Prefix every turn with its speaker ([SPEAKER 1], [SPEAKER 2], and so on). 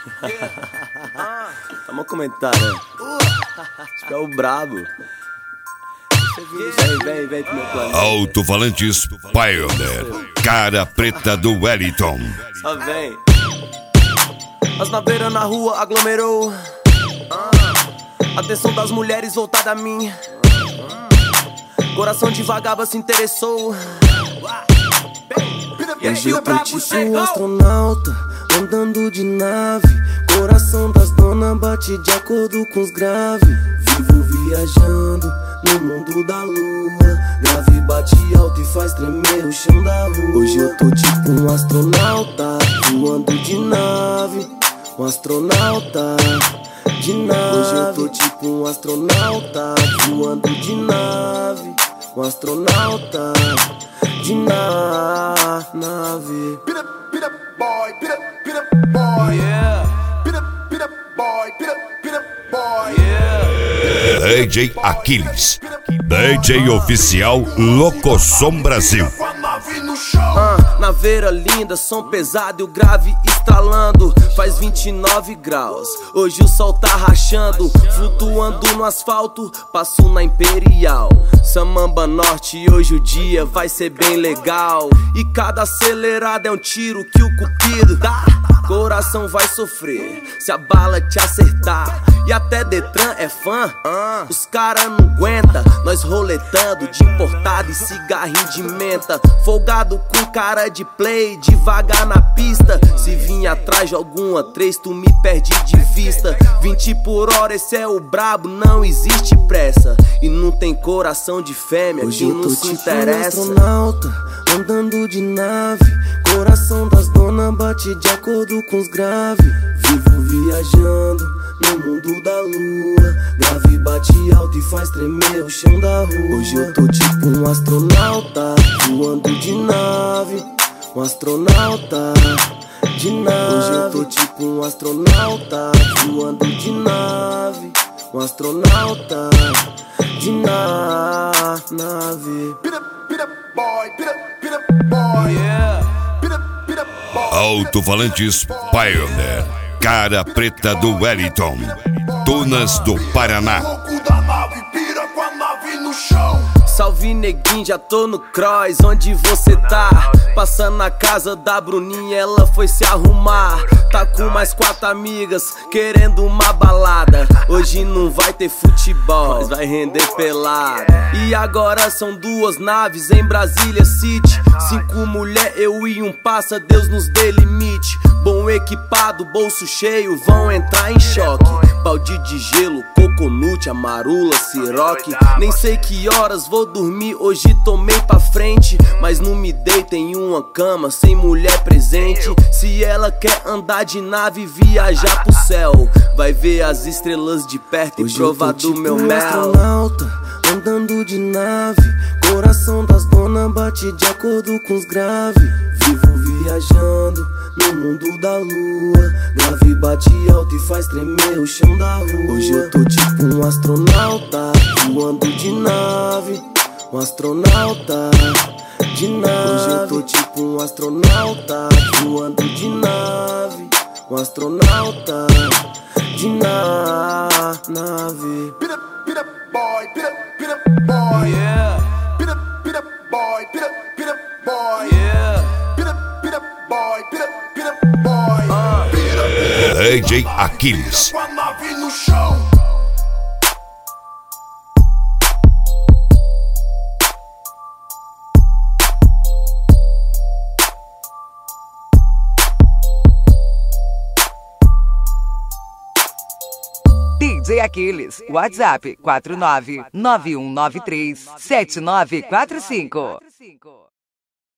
[SPEAKER 1] Tamo comentar, né? Acho que é o brabo. Vem pro meu planeta.
[SPEAKER 2] Alto-falantes Pioneer, cara preta do Wellington.
[SPEAKER 1] Só vem. As naveiras na rua aglomerou. Atenção das mulheres voltada a mim. Coração de vagaba se interessou.
[SPEAKER 3] Hoje eu tô tipo um astronauta, andando de nave. Coração das donas bate de acordo com os graves. Vivo viajando no mundo da lua. Grave bate alto e faz tremer o chão da rua. Hoje eu tô tipo um astronauta, voando de nave. Um astronauta de nave. Hoje eu tô tipo um astronauta, voando de nave. Um astronauta de nave.
[SPEAKER 4] Pit up boy, pit up boy,
[SPEAKER 1] Yeah.
[SPEAKER 4] pit up boy, pit up boy,
[SPEAKER 1] Yeah.
[SPEAKER 2] DJ Aquiles, DJ oficial Locosom Brasil.
[SPEAKER 4] com a nave no chão.
[SPEAKER 1] Naveira linda, som pesado e o grave estralando. Faz 29 graus, hoje o sol tá rachando. Flutuando no asfalto, passo na Imperial Samamba Norte e hoje o dia vai ser bem legal. E cada acelerada é um tiro que o cupido dá. Coração vai sofrer se a bala te acertar. E até Detran é fã, os cara não aguenta. Nós roletando de importado e cigarrinho de menta. Folgado com cara de play, devagar na pista. Se vir atrás de alguma três, tu me perde de vista. 20 por hora, esse é o brabo, não existe pressa. E não tem coração de fêmea
[SPEAKER 3] Hoje
[SPEAKER 1] que
[SPEAKER 3] eu
[SPEAKER 1] não
[SPEAKER 3] tô
[SPEAKER 1] se
[SPEAKER 3] tipo um
[SPEAKER 1] interessa.
[SPEAKER 3] astronauta, andando de nave. Coração das donas bate de acordo com os graves. Vivo viajando no mundo da lua. Grave bate alto e faz tremer o chão da rua. Hoje eu tô tipo um astronauta, voando de nave. Um astronauta de nave. Hoje eu tô tipo um astronauta, voando de nave. Um astronauta de nave.
[SPEAKER 4] Pit up boy, pit up boy,
[SPEAKER 1] Yeah.
[SPEAKER 4] pit up boy.
[SPEAKER 2] Alto-falantes Pioneer, cara preta do Wellington, Tunas do Paraná.
[SPEAKER 4] Louco da nave, pira com a nave no chão.
[SPEAKER 1] Salve neguinho, já tô no cross, onde você tá? Passando na casa da Bruninha, ela foi se arrumar. Tá com mais 4 amigas, querendo uma balada. Hoje não vai ter futebol, mas vai render pelada. E agora são 2 naves em Brasília City. 5 mulher, eu e um passa, Deus nos dê limite. Bom equipado, bolso cheio, vão entrar em choque. Balde de gelo, coconut, amarula, siroque. Nem sei que horas vou dormir, hoje tomei pra frente. Mas não me deito em uma cama sem mulher presente. Se ela quer andar de nave, viajar pro céu, vai ver as estrelas de perto e provar do
[SPEAKER 3] tipo
[SPEAKER 1] meu
[SPEAKER 3] um
[SPEAKER 1] mel.
[SPEAKER 3] astronauta, andando de nave. Coração das donas bate de acordo com os graves. Vivo viajando no mundo da lua. Grave bate alto e faz tremer o chão da rua. Hoje eu tô tipo um astronauta, voando de nave. Um astronauta de nave. Hoje eu tô tipo um astronauta, voando de nave. Um astronauta de nave.
[SPEAKER 4] Pit up boy, pit up boy,
[SPEAKER 1] Yeah,
[SPEAKER 4] pit up boy, pit up boy,
[SPEAKER 1] yeah.
[SPEAKER 4] pit up boy, pit up boy,
[SPEAKER 2] DJ Aquiles,
[SPEAKER 4] com a nave no chão.
[SPEAKER 5] DJ Aquiles, WhatsApp 4991937945.